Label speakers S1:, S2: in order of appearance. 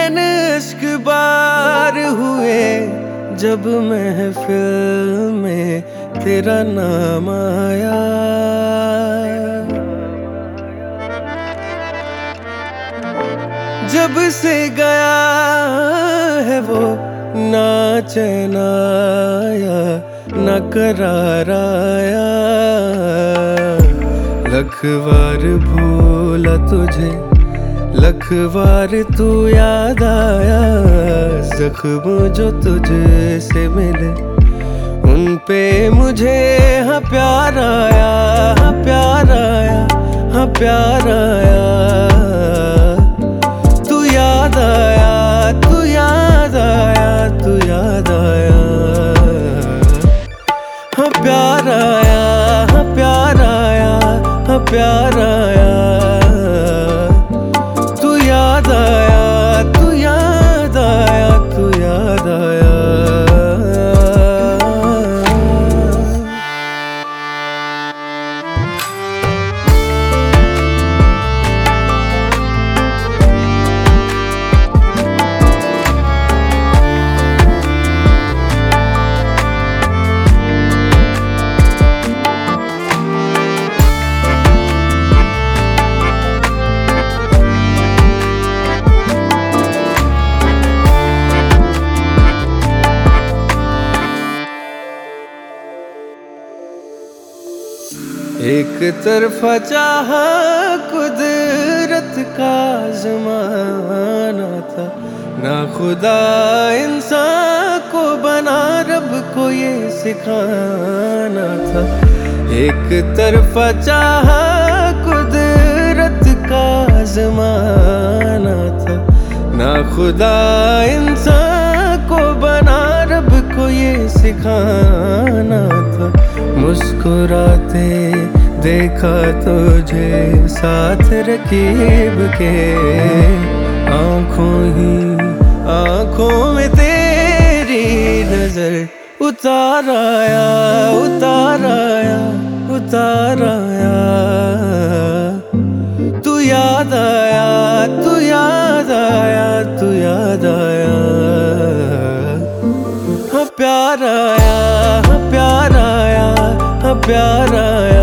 S1: नैन इश्क बार हुए जब महफिल में तेरा नाम आया। जब से गया है वो ना चैन आया ना करार आया। लख बार भूला तुझे, लख बार तू याद आया। जख्म जो तुझसे मिले उन पे मुझे हाँ प्यार आया, हाँ प्यार आया, हाँ प्यार आया। तू याद आया, तू याद आया, तू याद आया। हाँ प्यार आया, हाँ प्यार आया, हाँ प्यार आया। तू याद आया, तू याद आया, तू याद आया। एक तरफा चाहा कुदरत का ज़माना था, ना खुदा इंसान को बना रब को ये सिखाना था। एक तरफा चाहा कुदरत का ज़माना था, ना खुदा इंसान को बना रब को ये सिखाना था। मुस्कुराते देखा तुझे साथ रकीब के, आंखों में तेरी नजर उतार आया, उतार आया, उतार आया। तू याद आया, तू याद आया, तू याद आया। हाँ प्यार आया, हाँ प्यार आया, हाँ प्यार आया।